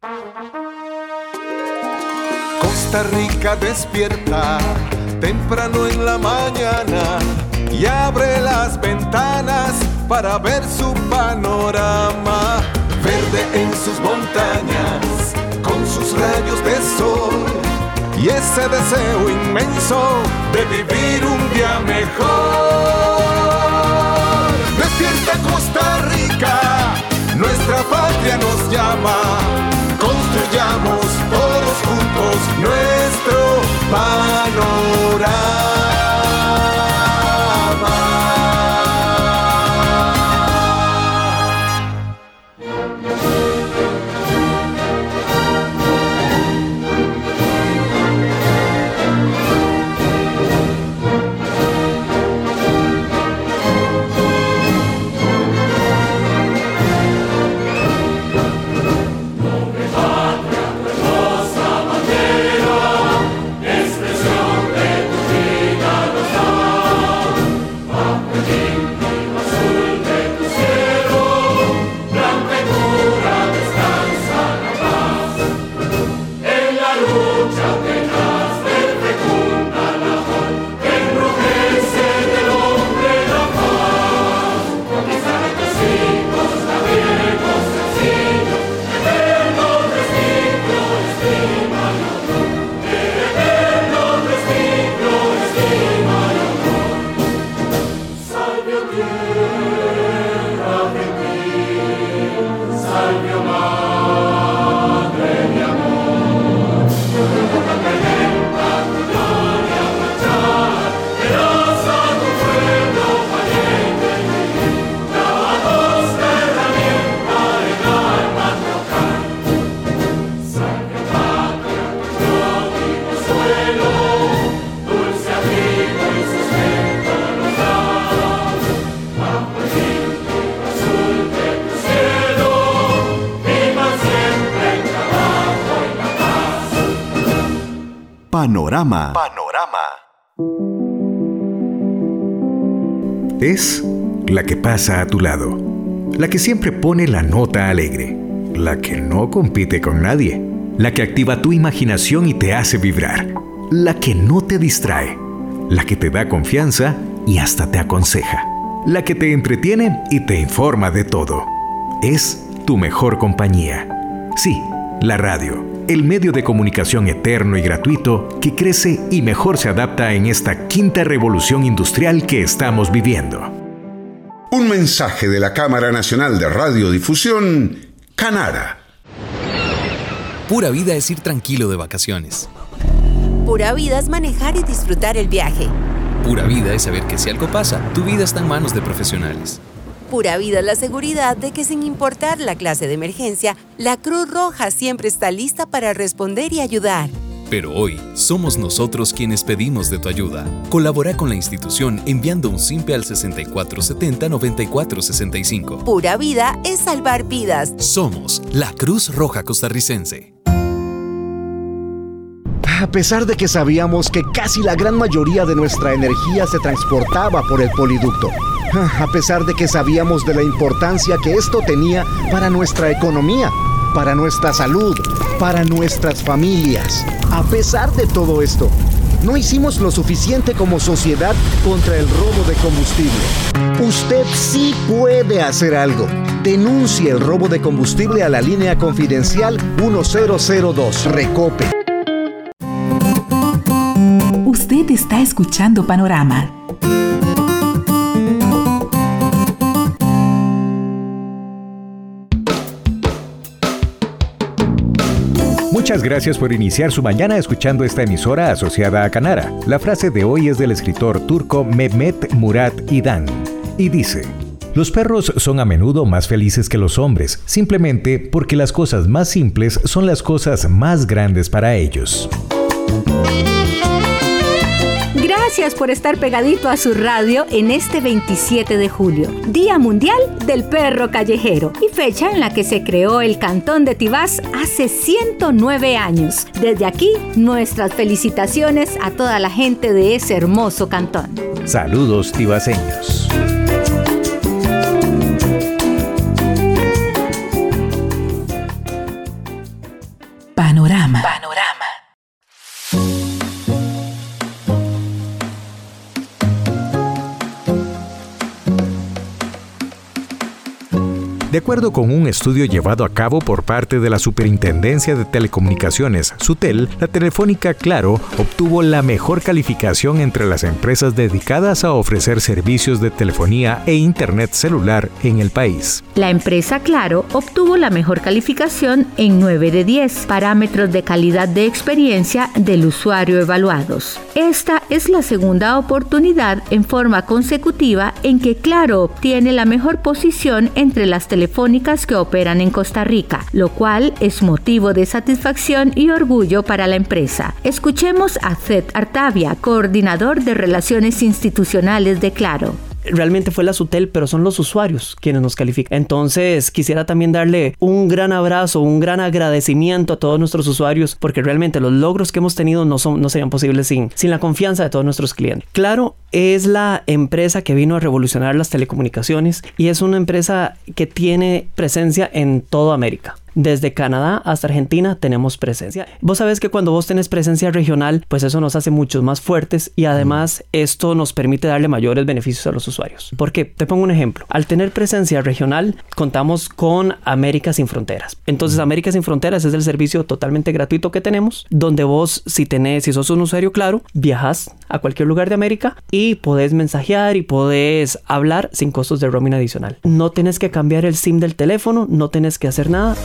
Costa Rica despierta temprano en la mañana y abre las ventanas para ver su panorama. Verde en sus montañas, con sus rayos de sol y ese deseo inmenso de vivir un día mejor. Despierta Costa Rica, nuestra patria nos llama. Construyamos todos juntos nuestro panorama. Panorama. Es la que pasa a tu lado, la que siempre pone la nota alegre, la que no compite con nadie, la que activa tu imaginación y te hace vibrar, la que no te distrae, la que te da confianza y hasta te aconseja, la que te entretiene y te informa de todo. Es tu mejor compañía. Sí, la radio. El medio de comunicación eterno y gratuito que crece y mejor se adapta en esta quinta revolución industrial que estamos viviendo. Un mensaje de la Cámara Nacional de Radiodifusión, Canara. Pura vida es ir tranquilo de vacaciones. Pura vida es manejar y disfrutar el viaje. Pura vida es saber que si algo pasa, tu vida está en manos de profesionales. Pura vida es la seguridad de que sin importar la clase de emergencia, la Cruz Roja siempre está lista para responder y ayudar. Pero hoy somos nosotros quienes pedimos de tu ayuda. Colabora con la institución enviando un simpe al 6470-9465. Pura vida es salvar vidas. Somos la Cruz Roja Costarricense. A pesar de que sabíamos que casi la gran mayoría de nuestra energía se transportaba por el poliducto, a pesar de que sabíamos de la importancia que esto tenía para nuestra economía, para nuestra salud, para nuestras familias, a pesar de todo esto, no hicimos lo suficiente como sociedad contra el robo de combustible. Usted sí puede hacer algo. Denuncie el robo de combustible a la línea confidencial 1002 Recope. Usted está escuchando Panorama. Muchas gracias por iniciar su mañana escuchando esta emisora asociada a Canara. La frase de hoy es del escritor turco Mehmet Murat İdan y dice: los perros son a menudo más felices que los hombres, simplemente porque las cosas más simples son las cosas más grandes para ellos. Gracias por estar pegadito a su radio en este 27 de julio, Día Mundial del Perro Callejero y fecha en la que se creó el Cantón de Tibás hace 109 años. Desde aquí, nuestras felicitaciones a toda la gente de ese hermoso cantón. Saludos tibaseños. Panorama. De acuerdo con un estudio llevado a cabo por parte de la Superintendencia de Telecomunicaciones, SUTEL, la Telefónica Claro obtuvo la mejor calificación entre las empresas dedicadas a ofrecer servicios de telefonía e internet celular en el país. La empresa Claro obtuvo la mejor calificación en 9 de 10 parámetros de calidad de experiencia del usuario evaluados. Esta es la segunda oportunidad en forma consecutiva en que Claro obtiene la mejor posición entre las telefónicas que operan en Costa Rica, lo cual es motivo de satisfacción y orgullo para la empresa. Escuchemos a Seth Artavia, coordinador de Relaciones Institucionales de Claro. Realmente fue la SUTEL, pero son los usuarios quienes nos califican. Entonces, quisiera también darle un gran abrazo, un gran agradecimiento a todos nuestros usuarios, porque realmente los logros que hemos tenido no serían posibles sin la confianza de todos nuestros clientes. Claro, es la empresa que vino a revolucionar las telecomunicaciones y es una empresa que tiene presencia en toda América. Desde Canadá hasta Argentina tenemos presencia. Vos sabés que cuando vos tenés presencia regional, pues eso nos hace muchos más fuertes y además esto nos permite darle mayores beneficios a los usuarios. ¿Por qué? Te pongo un ejemplo. Al tener presencia regional, contamos con América Sin Fronteras. Entonces, América Sin Fronteras es el servicio totalmente gratuito que tenemos, donde vos, si sos un usuario Claro, viajas a cualquier lugar de América y podés mensajear y podés hablar sin costos de roaming adicional. No tenés que cambiar el SIM del teléfono, no tenés que hacer nada.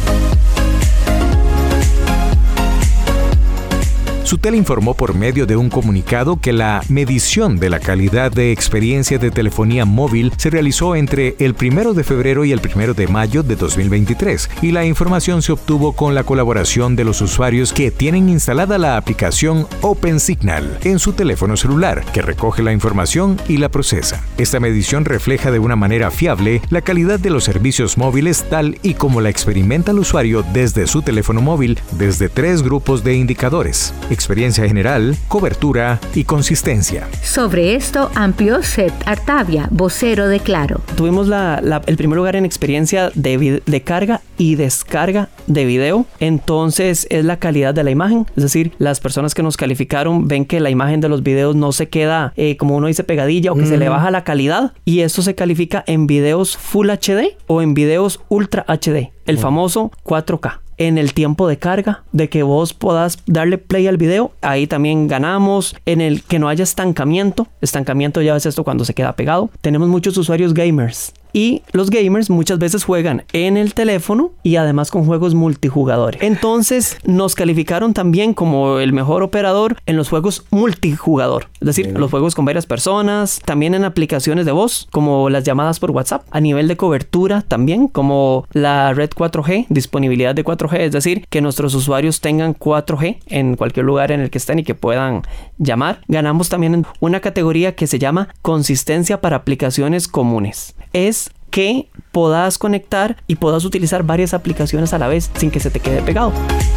SUTEL informó por medio de un comunicado que la medición de la calidad de experiencia de telefonía móvil se realizó entre el 1 de febrero y el 1 de mayo de 2023 y la información se obtuvo con la colaboración de los usuarios que tienen instalada la aplicación OpenSignal en su teléfono celular, que recoge la información y la procesa. Esta medición refleja de una manera fiable la calidad de los servicios móviles tal y como la experimenta el usuario desde su teléfono móvil desde 3 grupos de indicadores: experiencia general, cobertura y consistencia. Sobre esto amplió Seth Artavia, vocero de Claro. Tuvimos el primer lugar en experiencia de carga y descarga de video. Entonces es la calidad de la imagen, es decir, las personas que nos calificaron ven que la imagen de los videos no se queda como uno dice pegadilla o que se le baja la calidad, y esto se califica en videos Full HD o en videos Ultra HD, el famoso 4K. En el tiempo de carga, de que vos puedas darle play al video, ahí también ganamos. En el que no haya estancamiento ya es esto cuando se queda pegado. Tenemos muchos usuarios gamers y los gamers muchas veces juegan en el teléfono y además con juegos multijugadores. Entonces nos calificaron también como el mejor operador en los juegos multijugador, es decir, los juegos con varias personas, también en aplicaciones de voz como las llamadas por WhatsApp, a nivel de cobertura también como la red 4G, disponibilidad de 4G, es decir, que nuestros usuarios tengan 4G en cualquier lugar en el que estén y que puedan llamar. Ganamos también en una categoría que se llama consistencia para aplicaciones comunes. Es que puedas conectar y puedas utilizar varias aplicaciones a la vez sin que se te quede pegado.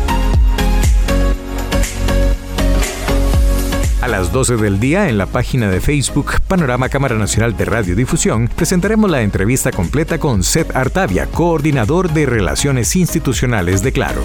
A las 12 del día, en la página de Facebook Panorama Cámara Nacional de Radiodifusión, presentaremos la entrevista completa con Seth Artavia, coordinador de Relaciones Institucionales de Claro.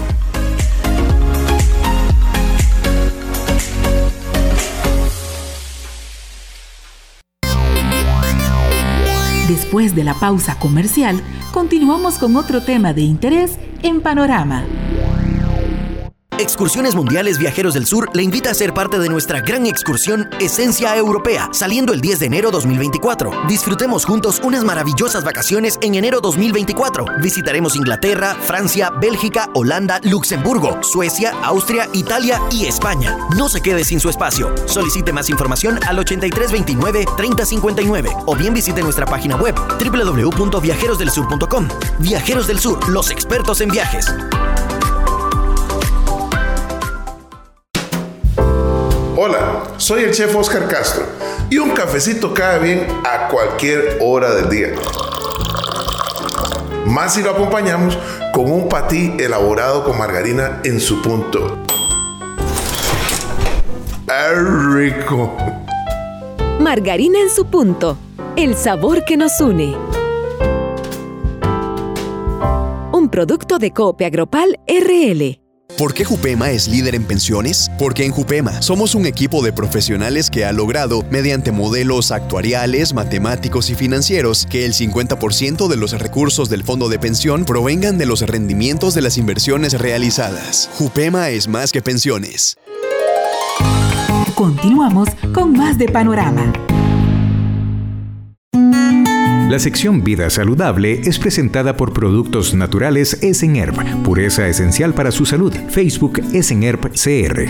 Después de la pausa comercial, continuamos con otro tema de interés en Panorama. Excursiones Mundiales Viajeros del Sur le invita a ser parte de nuestra gran excursión Esencia Europea, saliendo el 10 de enero 2024. Disfrutemos juntos unas maravillosas vacaciones en enero 2024. Visitaremos Inglaterra, Francia, Bélgica, Holanda, Luxemburgo, Suecia, Austria, Italia y España. No se quede sin su espacio. Solicite más información al 8329-3059 o bien visite nuestra página web www.viajerosdelsur.com. Viajeros del Sur, los expertos en viajes. Hola, soy el chef Oscar Castro y un cafecito cae bien a cualquier hora del día. Más si lo acompañamos con un patí elaborado con margarina en su punto. ¡Qué rico! Margarina en su punto, el sabor que nos une. Un producto de Coop Agropal RL. ¿Por qué Jupema es líder en pensiones? Porque en Jupema somos un equipo de profesionales que ha logrado, mediante modelos actuariales, matemáticos y financieros, que el 50% de los recursos del fondo de pensión provengan de los rendimientos de las inversiones realizadas. Jupema es más que pensiones. Continuamos con más de Panorama. La sección Vida Saludable es presentada por Productos Naturales Esenherb, pureza esencial para su salud. Facebook Esenherb CR.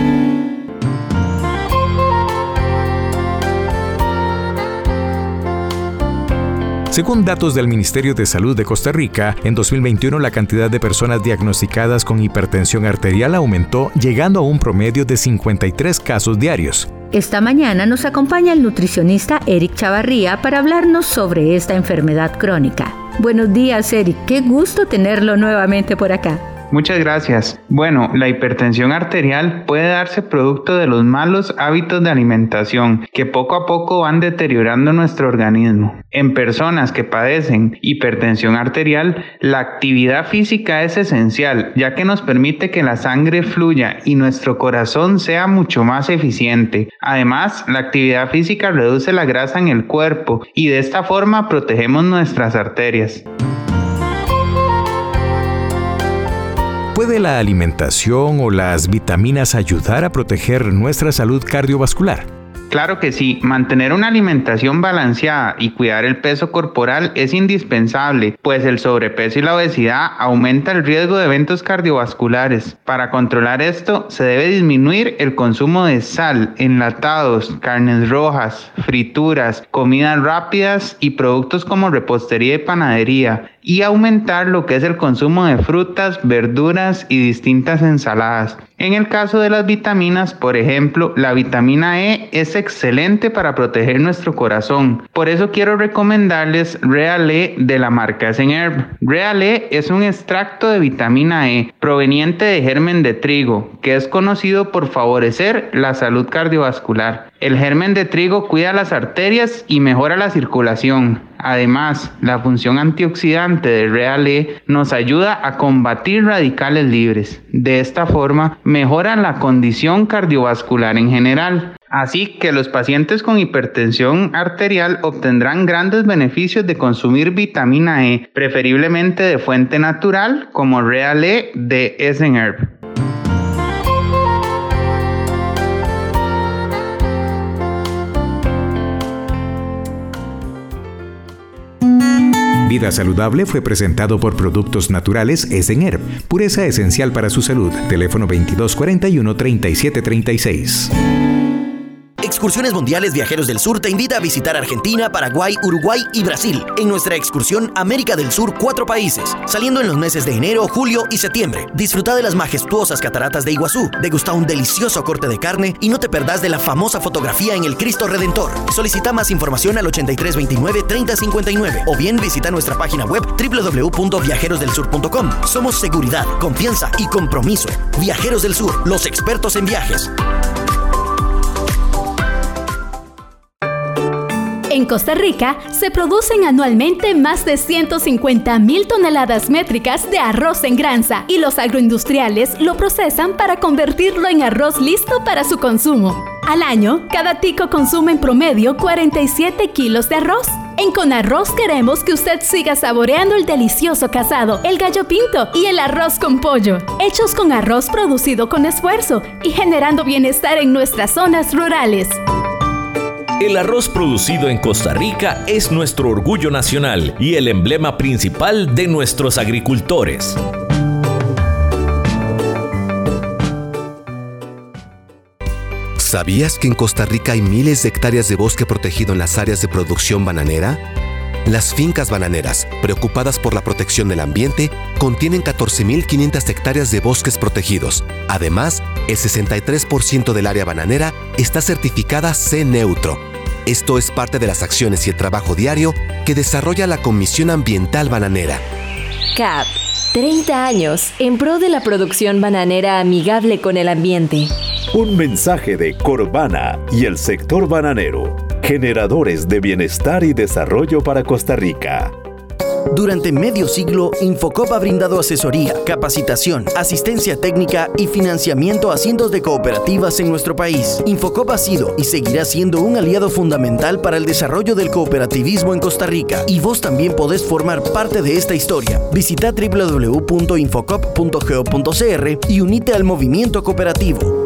Según datos del Ministerio de Salud de Costa Rica, en 2021 la cantidad de personas diagnosticadas con hipertensión arterial aumentó, llegando a un promedio de 53 casos diarios. Esta mañana nos acompaña el nutricionista Eric Chavarría para hablarnos sobre esta enfermedad crónica. Buenos días, Eric. Qué gusto tenerlo nuevamente por acá. Muchas gracias. Bueno, la hipertensión arterial puede darse producto de los malos hábitos de alimentación que poco a poco van deteriorando nuestro organismo. En personas que padecen hipertensión arterial, la actividad física es esencial, ya que nos permite que la sangre fluya y nuestro corazón sea mucho más eficiente. Además, la actividad física reduce la grasa en el cuerpo y de esta forma protegemos nuestras arterias. ¿Puede la alimentación o las vitaminas ayudar a proteger nuestra salud cardiovascular? Claro que sí, mantener una alimentación balanceada y cuidar el peso corporal es indispensable, pues el sobrepeso y la obesidad aumenta el riesgo de eventos cardiovasculares. Para controlar esto, se debe disminuir el consumo de sal, enlatados, carnes rojas, frituras, comidas rápidas y productos como repostería y panadería, y aumentar lo que es el consumo de frutas, verduras y distintas ensaladas. En el caso de las vitaminas, por ejemplo, la vitamina E es excelente para proteger nuestro corazón. Por eso quiero recomendarles Real E de la marca Esenherb. Real E es un extracto de vitamina E proveniente de germen de trigo, que es conocido por favorecer la salud cardiovascular. El germen de trigo cuida las arterias y mejora la circulación. Además, la función antioxidante de Real E nos ayuda a combatir radicales libres. De esta forma, mejora la condición cardiovascular en general. Así que los pacientes con hipertensión arterial obtendrán grandes beneficios de consumir vitamina E, preferiblemente de fuente natural como Real E de Esenherb. Vida Saludable fue presentado por Productos Naturales Esenherb, pureza esencial para su salud. Teléfono 2241-3736. Excursiones Mundiales Viajeros del Sur te invita a visitar Argentina, Paraguay, Uruguay y Brasil en nuestra excursión América del Sur 4 países, saliendo en los meses de enero, julio y septiembre. Disfruta de las majestuosas cataratas de Iguazú, degusta un delicioso corte de carne y no te perdás de la famosa fotografía en el Cristo Redentor. Solicita más información al 8329-3059 o bien visita nuestra página web www.viajerosdelsur.com. Somos seguridad, confianza y compromiso. Viajeros del Sur, los expertos en viajes. En Costa Rica se producen anualmente más de 150,000 toneladas métricas de arroz en granza y los agroindustriales lo procesan para convertirlo en arroz listo para su consumo. Al año, cada tico consume en promedio 47 kilos de arroz. En Conarroz queremos que usted siga saboreando el delicioso casado, el gallo pinto y el arroz con pollo, hechos con arroz producido con esfuerzo y generando bienestar en nuestras zonas rurales. El arroz producido en Costa Rica es nuestro orgullo nacional y el emblema principal de nuestros agricultores. ¿Sabías que en Costa Rica hay miles de hectáreas de bosque protegido en las áreas de producción bananera? Las fincas bananeras, preocupadas por la protección del ambiente, contienen 14.500 hectáreas de bosques protegidos. Además, el 63% del área bananera está certificada C Neutro. Esto es parte de las acciones y el trabajo diario que desarrolla la Comisión Ambiental Bananera. CAP, 30 años en pro de la producción bananera amigable con el ambiente. Un mensaje de Corbana y el sector bananero, generadores de bienestar y desarrollo para Costa Rica. Durante medio siglo, Infocop ha brindado asesoría, capacitación, asistencia técnica y financiamiento a cientos de cooperativas en nuestro país. Infocop ha sido y seguirá siendo un aliado fundamental para el desarrollo del cooperativismo en Costa Rica, y vos también podés formar parte de esta historia. Visita www.infocop.go.cr y unite al movimiento cooperativo.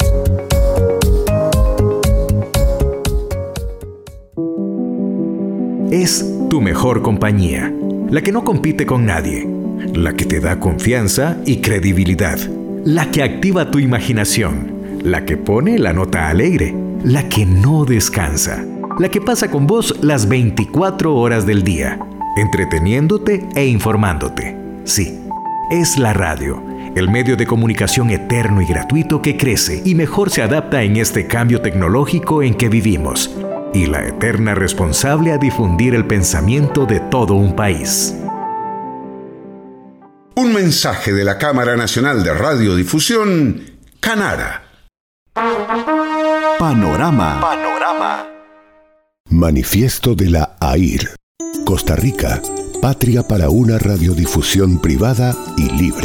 Es tu mejor compañía, la que no compite con nadie, la que te da confianza y credibilidad, la que activa tu imaginación, la que pone la nota alegre, la que no descansa, la que pasa con vos las 24 horas del día, entreteniéndote e informándote. Sí, es la radio, el medio de comunicación eterno y gratuito que crece y mejor se adapta en este cambio tecnológico en que vivimos, y la eterna responsable a difundir el pensamiento de todo un país. Un mensaje de la Cámara Nacional de Radiodifusión, Canara. Panorama. Manifiesto de la AIR. Costa Rica, patria para una radiodifusión privada y libre.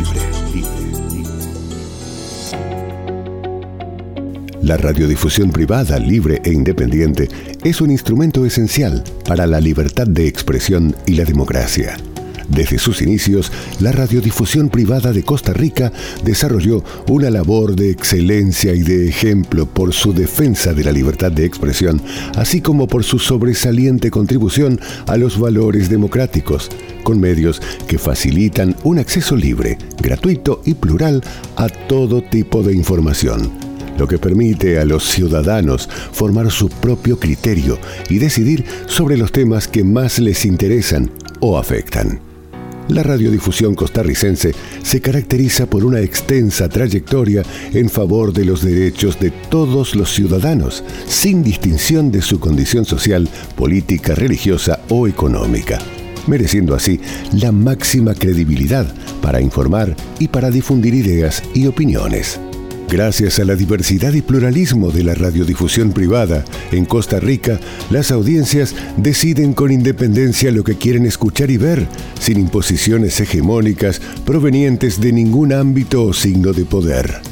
La radiodifusión privada, libre e independiente es un instrumento esencial para la libertad de expresión y la democracia. Desde sus inicios, la radiodifusión privada de Costa Rica desarrolló una labor de excelencia y de ejemplo por su defensa de la libertad de expresión, así como por su sobresaliente contribución a los valores democráticos, con medios que facilitan un acceso libre, gratuito y plural a todo tipo de información, lo que permite a los ciudadanos formar su propio criterio y decidir sobre los temas que más les interesan o afectan. La radiodifusión costarricense se caracteriza por una extensa trayectoria en favor de los derechos de todos los ciudadanos, sin distinción de su condición social, política, religiosa o económica, mereciendo así la máxima credibilidad para informar y para difundir ideas y opiniones. Gracias a la diversidad y pluralismo de la radiodifusión privada, en Costa Rica, las audiencias deciden con independencia lo que quieren escuchar y ver, sin imposiciones hegemónicas provenientes de ningún ámbito o signo de poder.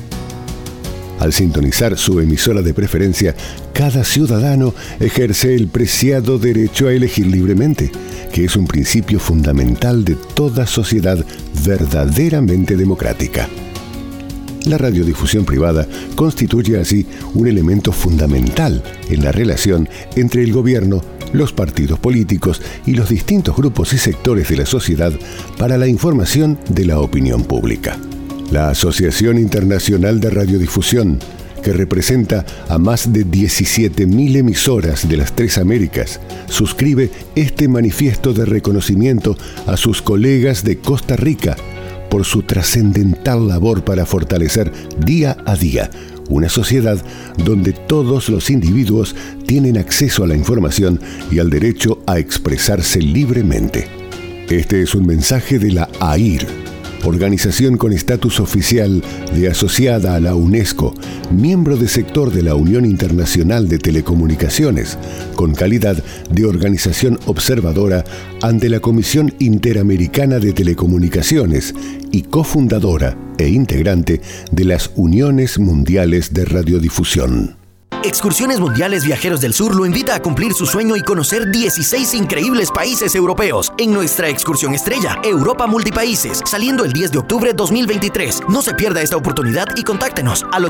Al sintonizar su emisora de preferencia, cada ciudadano ejerce el preciado derecho a elegir libremente, que es un principio fundamental de toda sociedad verdaderamente democrática. La radiodifusión privada constituye así un elemento fundamental en la relación entre el gobierno, los partidos políticos y los distintos grupos y sectores de la sociedad para la información de la opinión pública. La Asociación Internacional de Radiodifusión, que representa a más de 17.000 emisoras de las tres Américas, suscribe este manifiesto de reconocimiento a sus colegas de Costa Rica por su trascendental labor para fortalecer día a día una sociedad donde todos los individuos tienen acceso a la información y al derecho a expresarse libremente. Este es un mensaje de la AIR, organización con estatus oficial de asociada a la UNESCO, miembro de sector de la Unión Internacional de Telecomunicaciones, con calidad de organización observadora ante la Comisión Interamericana de Telecomunicaciones y cofundadora e integrante de las Uniones Mundiales de Radiodifusión. Excursiones Mundiales Viajeros del Sur lo invita a cumplir su sueño y conocer 16 increíbles países europeos en nuestra excursión estrella, Europa Multipaíses, saliendo el 10 de octubre 2023. No se pierda esta oportunidad y contáctenos al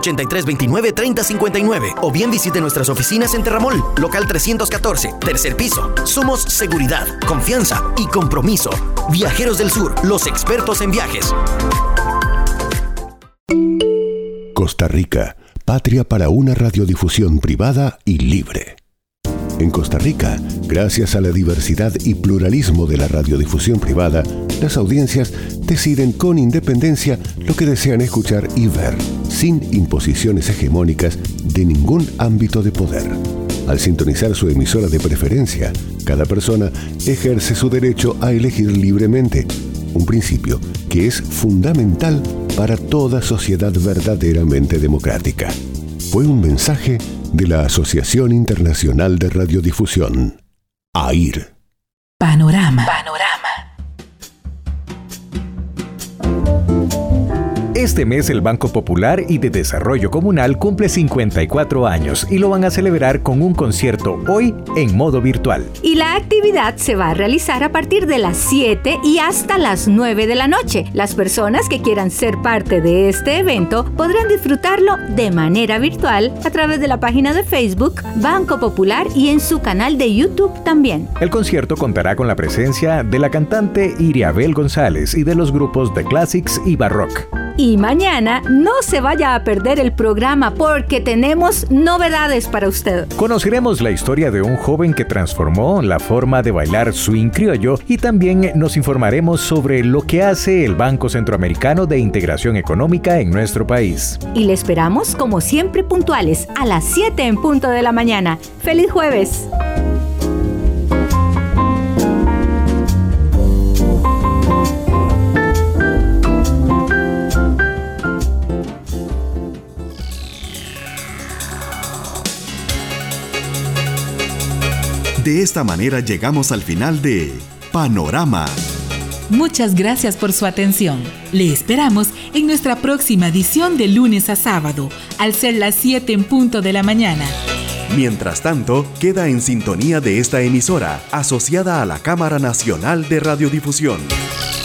8329-3059 o bien visite nuestras oficinas en Terramol, local 314, tercer piso. Somos seguridad, confianza y compromiso. Viajeros del Sur, los expertos en viajes. Costa Rica, patria para una radiodifusión privada y libre. En Costa Rica, gracias a la diversidad y pluralismo de la radiodifusión privada, las audiencias deciden con independencia lo que desean escuchar y ver, sin imposiciones hegemónicas de ningún ámbito de poder. Al sintonizar su emisora de preferencia, cada persona ejerce su derecho a elegir libremente, un principio que es fundamental para toda sociedad verdaderamente democrática. Fue un mensaje de la Asociación Internacional de Radiodifusión, AIR. Panorama. Este mes el Banco Popular y de Desarrollo Comunal cumple 54 años y lo van a celebrar con un concierto hoy en modo virtual. Y la actividad se va a realizar a partir de las 7 y hasta las 9 de la noche. Las personas que quieran ser parte de este evento podrán disfrutarlo de manera virtual a través de la página de Facebook Banco Popular y en su canal de YouTube también. El concierto contará con la presencia de la cantante Iriabel González y de los grupos The Classics y Barrock. Y mañana no se vaya a perder el programa porque tenemos novedades para usted. Conoceremos la historia de un joven que transformó la forma de bailar swing criollo y también nos informaremos sobre lo que hace el Banco Centroamericano de Integración Económica en nuestro país. Y le esperamos como siempre puntuales a las 7 en punto de la mañana. ¡Feliz jueves! De esta manera llegamos al final de Panorama. Muchas gracias por su atención. Le esperamos en nuestra próxima edición de lunes a sábado, al ser las 7 en punto de la mañana. Mientras tanto, queda en sintonía de esta emisora, asociada a la Cámara Nacional de Radiodifusión.